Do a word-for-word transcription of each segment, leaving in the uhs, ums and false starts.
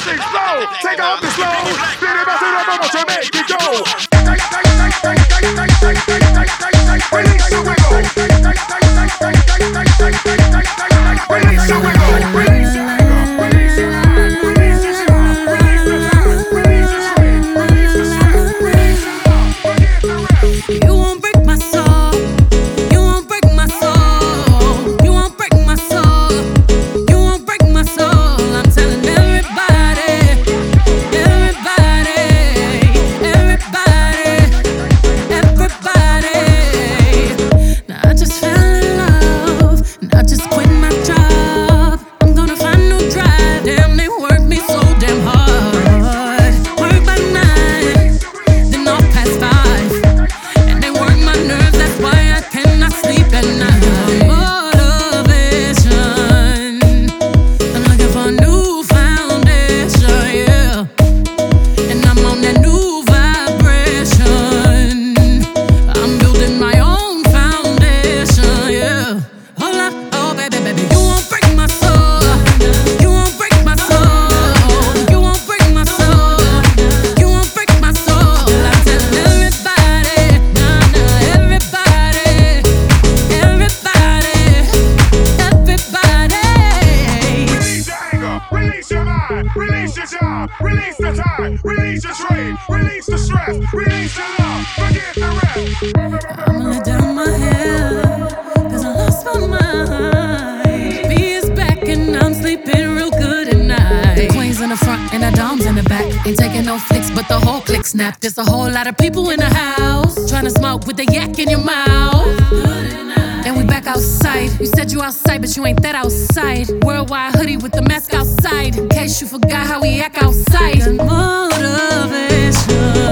things slow. Take off the slow. Then it to the bubble to make it go. Release the wiggle. Release the wiggle. Release the wiggle. Snap. There's a whole lot of people in the house trying to smoke with the yak in your mouth. And we back outside. You said you outside, but you ain't that outside. Worldwide hoodie with the mask outside. In case you forgot how we act outside. Motivation.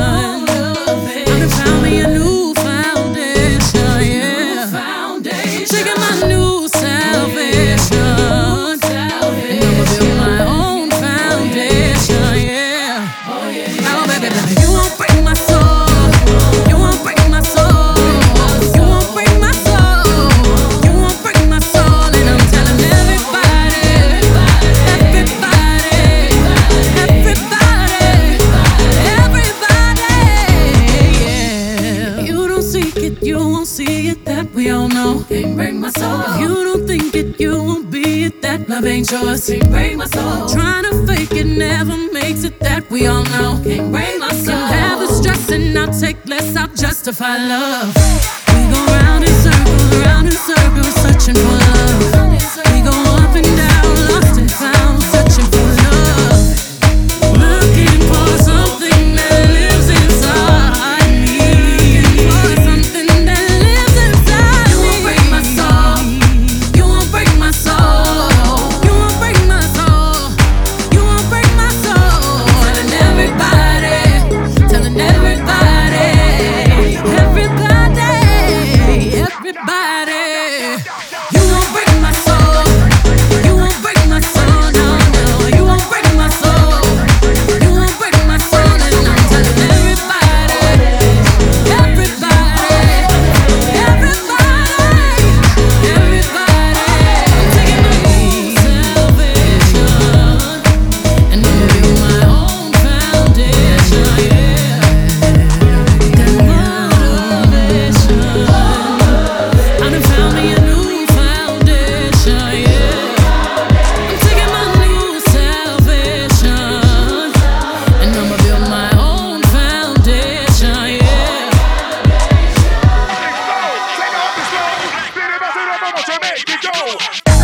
I done found me a new foundation, yeah. Shaking my new salvation. And I'ma build my own foundation, yeah. Oh, baby, baby. You won't break my soul. You won't break my soul. You won't break my soul. You won't break my soul. And I'm telling everybody, everybody, everybody, everybody, yeah. You don't seek it, you won't see it. That we all know. Can't break my soul. If you don't think it, you won't be it. That love ain't yours. Can't break my soul. Trying to fake it never makes it. That we all know. Can't break my soul. Can have the stress and I'll take less. I'll justify love. We go round in circles, round in circles, searching for love. We go up and down, lost and found, searching for love. Looking for something that lives inside me. For something that lives inside me. You won't break my soul. You won't break my soul. You won't break my soul. You won't break my soul. Telling everybody, telling everybody, everybody, everybody. You won't break my soul. You won't break my soul. No, no. You won't break my soul. You won't break my soul. And I'm telling everybody, everybody, everybody, everybody. I'm taking my new salvation, and I'm building my own foundation, yeah. That motivation. I done found me a new foundation, yeah. I'm taking my new salvation, and I'ma build my own foundation, yeah. Take off the slow. Then it to the bubble to make it go.